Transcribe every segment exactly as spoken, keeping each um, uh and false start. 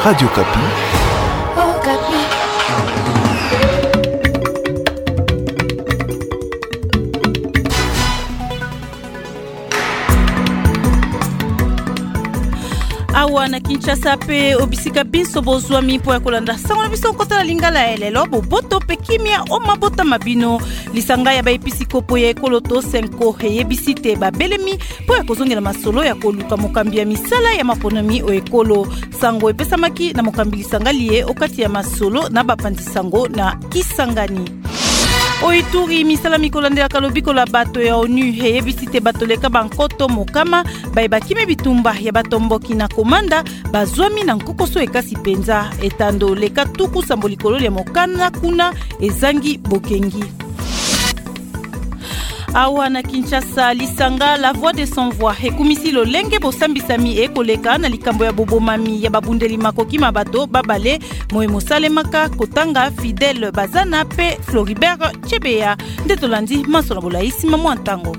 Radio Kapi. Oh, Kapi. Awa na Kinshasa pe obisika biso bozwa mipo ya kolanda sango na biso kota lingala elelo boboto pe kimia o mabota mabino lisanga ya baepisikopo ya ekoloto cinq heyebisite babelemi po ya kozongela masolo ya koluka mokambi ya misala ya maponomi o ekolo sango epesamaki na mokambi lisanga liye okati ya masolo na bapandi sango na Kisangani. O Ituri misala mikolandela kalobiko la bato ya ONU heyebisite batoleka bankoto mokama baebakime bitumba ya batomboki na komanda bazwami na nkokoso ekasi penza etando leka tuku sambolikolo ya mokana kuna ezangi bokengi. Awa na Kinshasa lisanga la voix de sans voix ekumisi lolenge bosambisami ekoleka na likambo ya bobomami ya babundeli makoki mabato babale moye mosalemaka kotanga Fidèle Bazana pe Floribert Chebeya ndetolandi masona bolaisi mamu antango.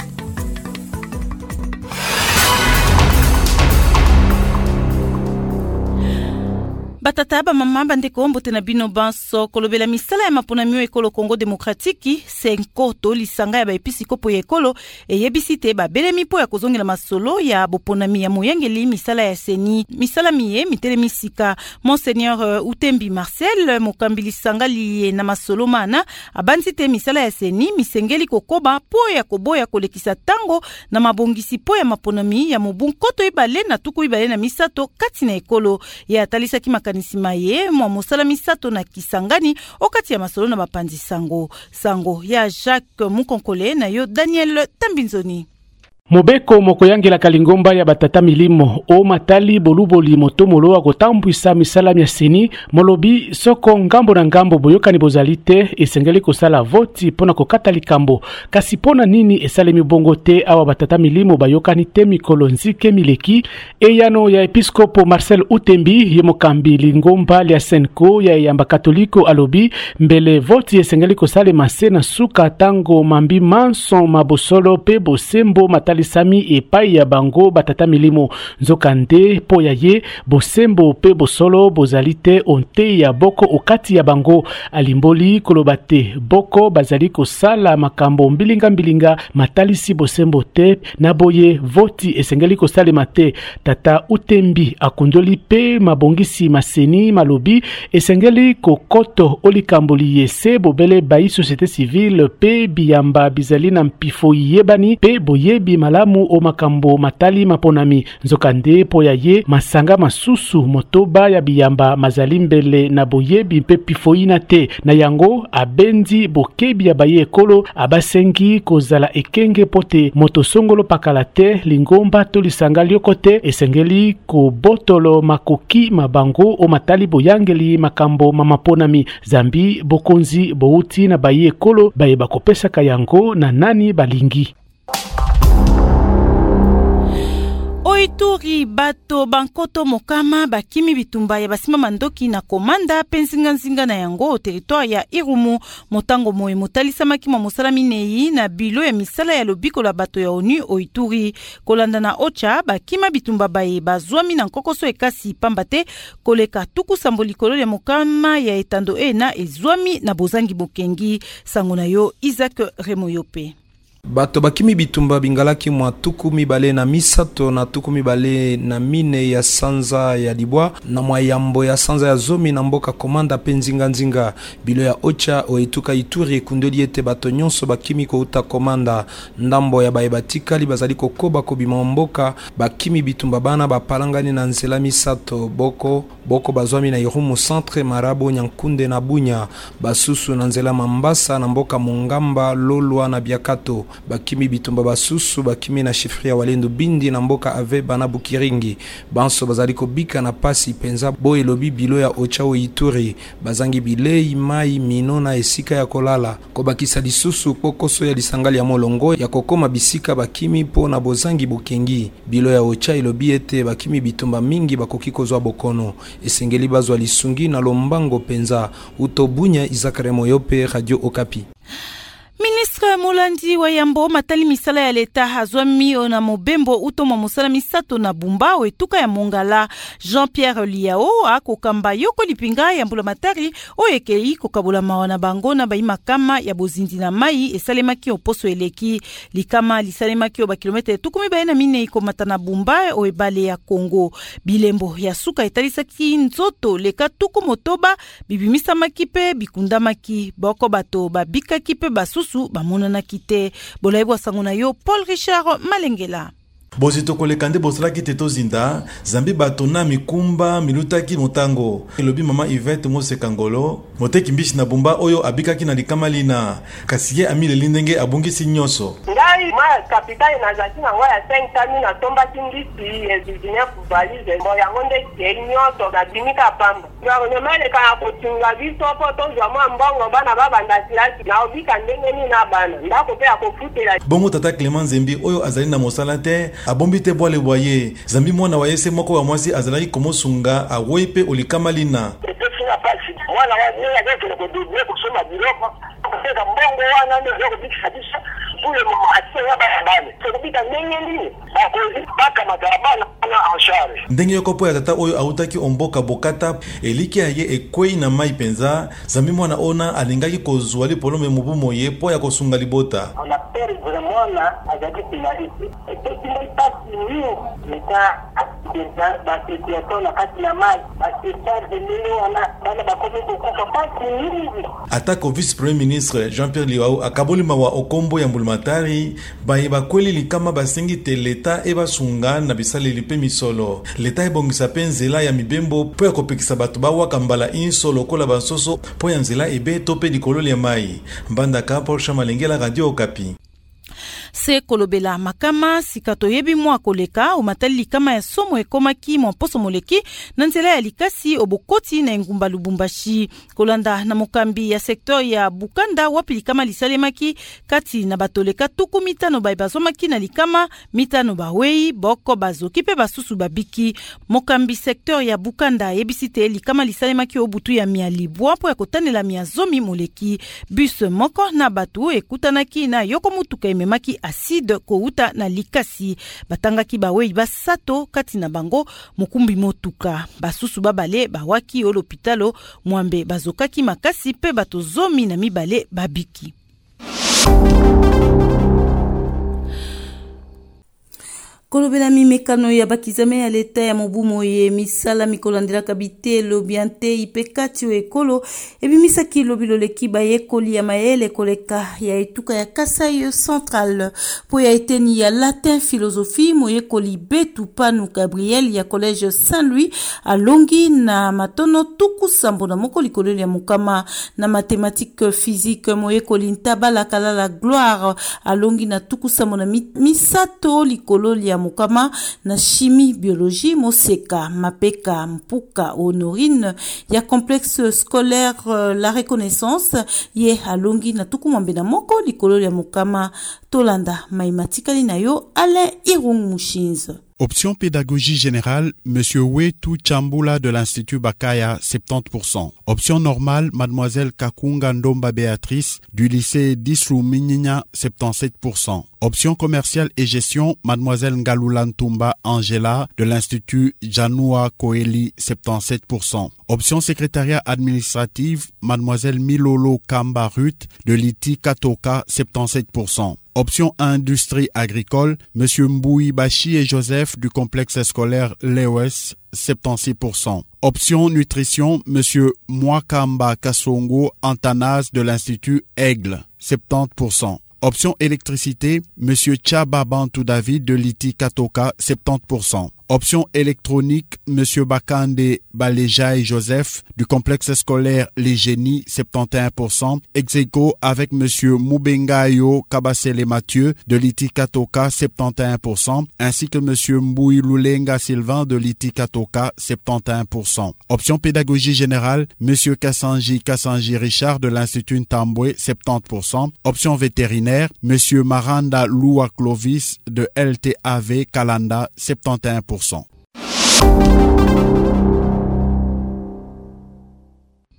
Batata ba mama bandeko mbote na bino banso kolobela misala ya maponamio ekolo Congo Demokratiki senkoto lisanga ya baepisikopo ya ekolo eyebisite babelemi po ya kozongela masolo ya boponami ya moyangeli misala ya seni misala miye mitele misika. Monseigneur Utembi Marcel mokambi lisanga liye na masolo mana abanzite misala ya seni misengeli kokoba po ya koboya kolekisa tango na mabongisi po ya maponami ya mobunkoto ibale na tuku ibale na misato kati na ekolo ya talisa kimaka Nisimaye mwa mosala misato na Kisangani okati ya masolo na bapandi sango sango ya Jacques Mukonkole na yo Daniel Tambinzoni. Mobeko mokoyangela kalingomba ya batata milimo o matali boluboli motomolo wa kotambwisa misala ya seni molobi soko ngambo na ngambo boyokani bozalite esengeli kosala voti pona kokata likambo kasi pona nini esalemi bongo te awa batata milimo bayokani te mikolo nzike mileki eyano ya episkopo Marcel Utembi yemokambi lingomba ya senko ya yamba katoliko alobi mbele voti esengeli kosale masena suka tango mambi manson mabosolo pe bosembo matali sami epai ya bango batata milimo nzokande po ya ye bosembo pe bosolo bozalite onte ya boko okati ya bango alimboli kolobate boko bazali kosala makambo mbilinga mbilinga matalisi bosembo te na boye voti esengeli kosale mate. Tata Utembi akundoli pe mabongisi maseni malobi esengeli kokoto olikamboli yese bobele bai société civile pe biyamba bizali na mpifo yebani pe boyebi malamu o makambo matali maponami nzokande po ya ye masanga masusu motoba ya biyamba mazali mbele na boyebi mpe pifoina te na yango abendi bokebi ya baye ekolo abasengi kozala ekenge pote motosongolo pakala te lingomba to lisanga liokote esengeli ko botolo makoki mabango o matali boyangeli makambo mamaponami zambi bokonzi bouti na baye ekolo baye bakopesa kayango na nani balingi. Oituri bato bankoto mokama bakimi bitumba ya basima mandoki na komanda penzinga nzinga na yango territoire ya Irumu motango moye motalisa makima mosala minei na bilo ya misala ya lobiko la bato ya ONU Oituri kolanda na Ocha bakima bitumba baye bazwami na nkokoso ekasi pambate koleka tuku sambolikolo ya mokama ya etando e na ezwami na bozangi bokengi sango na yo Isaac Remoyope. Bato bakimi bitumba bingalaki mwa tuku mibale na misato na tuku mibale na mine ya sanza ya libwa na mwa yambo ya sanza ya zomi na mboka komanda penzinga nzinga bilo ya Ocha oituka Ituri kundeli ete bato nyonso bakimi ko uta komanda ndambo ya baebatika li bazali kokoba kobima mboka bakimi bitumba bana bapalangani na nzela misato boko boko bazwami na Irumu centre Marabo Nyankunde na Bunya basusu na nzela Mambasa na mboka Mongamba Lolwa na Biakato bakimi bitumba basusu bakimi na chefria walendo bindi na mboka ave bana bukiringi banso bazali kobika na pasi penza boye lobi bilo ya Ochao Ituri bazangi bilei mai mino na esika ya kolala kobakisa lisusu kokoso ya lisangali ya molongo ya kokoma bisika bakimi po na bozangi bukengi bilo ya Ocha ilobi ete bakimi bitumba mingi bakoki kozwa bokono esengeli bazwa lisungi na lombango penza utobunya Isaac Remoyope Radio Okapi. Ministre Molandi wa Yambo matali misala ya leta hazwami na mobembo utomo musala misato na bumba wetuka ya Mongala. Jean-Pierre Liao akokamba yoko lipinga ya mbula matari oyekei kokabula mawana bango na baima kama ya bozindi na mai esalemaki oposo eleki likama lisalemaki oba kilometre tukumi baena mine ikomata na bumba oebale ya Kongo. Bilembo ya suka etalisaki nzoto leka tuku motoba bibimisa makipe bikunda maki boko bato babika kipe basusu bamona na kite. Bolaibwa sanguna yo Paul Richard Malengela. Bozito kolekande bosalaki teto zinda zambi bato na mikumba milutaki motango elobi mama Yvette Mosekangolo moteki mbishi na bumba oyo abikaki na likama lina kasiye amile lindenge abungisi nyoso ngai ma kapitani na zaki na ngwa ya cinq tami na tomba kindisi ezidine kubalize mo yango nde nyoso na dimika pamba ngaro mele ka kotunga biso po to jwa mwa mbongo bana babanda silaki na obika ndenge ni na bana ndako pe akofutela bongo tata Clement Zembi oyo azali na mosala te abombi te bwale bwaye zambi mwana wa yese moko wa mwasi azalaki komosunga awoipe olikama lina mwana wa yeye akeke ko dubwe kusoma biloko kuteka mbongo wana ndio kubikisha ule mwache ya barabara kubika ndenge ni bakozi baka makarabana na anshare ndenge yokopo ya tata oyo autaki omboka bokata eliki aye ekwei na mai penza zambi mwana ona alingaki kozwa lipolome mubumo ye po ya kosunga libota ona pere vraiment azaki pinarisi epesi mpasi ni meta akita bakitia na kati na mai bakitia de wana bana bakozi kukoka pasi ni atako vice premier ministre Jean-Pierre Liao akabolima wa okombo ya mbulumatari baye bakweli likama basengi te leta eba sunga na bisale lipe misolo leta ebongisa pe nzela ya mibembo po ya kopekisa bato bawaka mbala insolo kola basoso po ya nzela ebe to pe likolo ya mai mbandaka Paul Chamalengela Radio Okapi. Se kolobela makama sikato yebi mwa koleka umatali likama ya somo ekomaki mwa poso moleki na nzela ya likasi obokoti na ngumba Lubumbashi kolanda na mokambi ya sektor ya Bukanda wapi likama lisalemaki kati na batoleka tuku mitano bai bazomaki na likama mitano bawei boko bazoki pe basusu babiki mokambi sektor ya Bukanda yebisite likama lisalemaki obutu ya mialibwa po ya kotanela miazomi moleki bus moko na batu ekutanaki na yoko mutuka ememaki acide kouta na likasi batangaki bawei basato kati na bango mokumbi motuka basusu babale bawaki o l'hôpitalo mwambe bazokaki makasi pe bato zomi na mibale babiki. Kolobela mimekano ya bakizame ya leta ya mobumo ye misala mikolandela kabite lobiante ipekati o ekolo ebimisaki lobilo lekiba yekoli ya mayele koleka ya etuka ya Kasai Central po ya eteni ya latin philosophie moyekoli Betu Panu Gabriel ya collège Saint-Louis alongi na matono tuku sambo na moko likolo ya mukama na mathématique physique moyekoli Ntabala Kalala Gloire alongi na tuku sambo na misato likolo ya mukama na chimie biologie Moseka Mapeka Mpuka Honorine ya complexe scolaire uh, la reconnaissance ye alongi na tuku mwambe na moko likolo ya mukama tolanda maimatikali na yo Alain Irung Mushinz. Option pédagogie générale, Monsieur Wetu Chambula de l'Institut Bakaya, soixante-dix pour cent. Option normale, Mademoiselle Kakunga Ndomba Béatrice du lycée Disru Minyinya, soixante-dix-sept pour cent. Option commerciale et gestion, Mademoiselle Ngalulantumba Angela de l'Institut Janua Koeli, soixante-dix-sept pour cent. Option secrétariat administrative, Mademoiselle Milolo Kamba Ruth de l'I T I Katoka, soixante-dix-sept pour cent. Option industrie agricole, Monsieur Mboui Bachi et Joseph du complexe scolaire Lewes, soixante-six pour cent. Option nutrition, Monsieur Mwakamba Kasongo Antanas de l'Institut Aigle, soixante-dix pour cent. Option électricité, Monsieur Chaba Bantou David de l'I T I Katoka, soixante-dix pour cent. Option électronique, Monsieur Bakande Baleja et Joseph du complexe scolaire Les Génies, soixante et un pour cent. Ex-aequo avec Monsieur Mubengayo Kabasele Mathieu de l'I T I Katoka, soixante et un pour cent, ainsi que Monsieur Mboui Lulenga Sylvain de l'I T I Katoka, soixante et un pour cent. Option pédagogie générale, Monsieur Kassanji Kassanji Richard de l'Institut Ntambwe, soixante-dix pour cent. Option vétérinaire, Monsieur Maranda Loua Clovis de L T A V Kalanda, soixante et un pour cent. Awa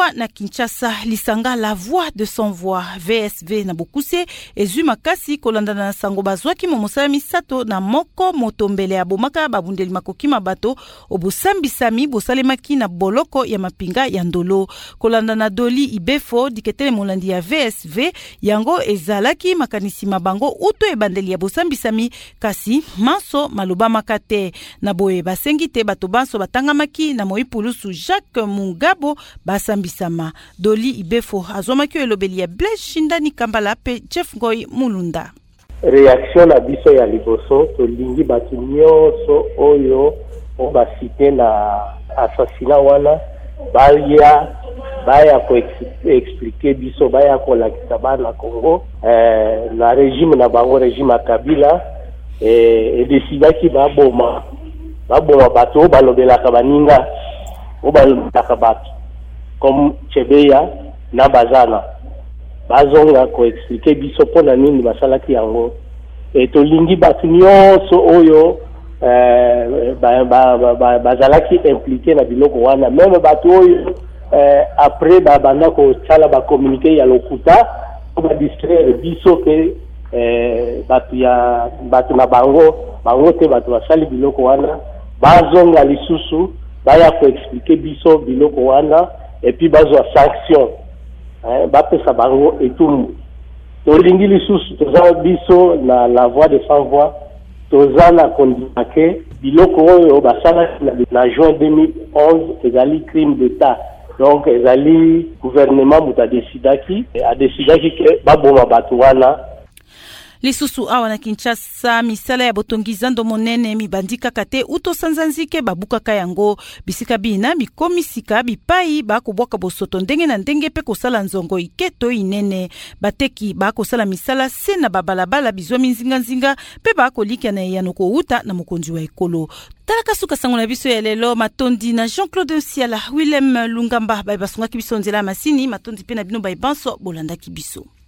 Awa na Kinshasa, lisanga la voix de sans voix V S V na Bokuse ezwi makasi kolanda na sango bazwaki momosala misato na moko motombele ya bomaka babundeli makoki mabato obosambisami bosalemaki na boloko ya mapinga ya ndolo kolanda na Doli Ibefo diketele molandi ya V S V yango ezalaki makanisi mabango uto ebandeli ya bosambisami kasi maso maloba makate na boye basengi te bato banso batangamaki na moipulusu Jacques Mungabo basambisama. Doli Ibefo azomaki elobeli ya Blaise Shindani Kambala pe Jeff Ngoy Mulunda. Réaction na biso ya liboso tolingi batu nyonso oyo o basite na assassinat wana baya baya ko expliquer biso baya ko lakisa bana Congo eh, na régime na bango régime Kabila eh, et décidaki baboma baboma bato balobelaka baninga o balobelaka bato comme Chebeya na Bazana bazonga ko expliquer biso pona nini basalaki yango et tolingi batu nyonso oyo euh ba ba ba bazalaki impliqué na biloko wana même batu oyo euh, après ba banda ko sala ba communiquer ya lokuta ba distraire biso ke euh, batu ya batu na bango bango te batu basali biloko wana bazonga lisusu baya ko expliquer biso biloko wana et puis bazwa sanction hein bapesa bango etumbu tolingi lisusu toza biso na la voix de sans voix tozana kondimake biloko oyo basala na juin deux mille onze ezali crime d'état donc ezali gouvernement muta decidaki a decidaki ke baboma batu wana. Lisusu awa na Kinshasa misala ya botongizando monene mibandika kate uto sanzanzike babukaka yango bisika bina bikomisika bipai bakobwaka bosoto ndenge na ndenge pe kosala nzongo iketo inene bateki bakosala misala se na babalabala bizwa minzinga nzinga pe bakolika na yanoko uta na mokonzi wa ekolo. Talaka suka sango na biso ya lelo matondi na Jean-Claude Osiala Willem Lungamba bai basungaki biso nzela masini matondi pe na bino bai banso bolanda kibiso.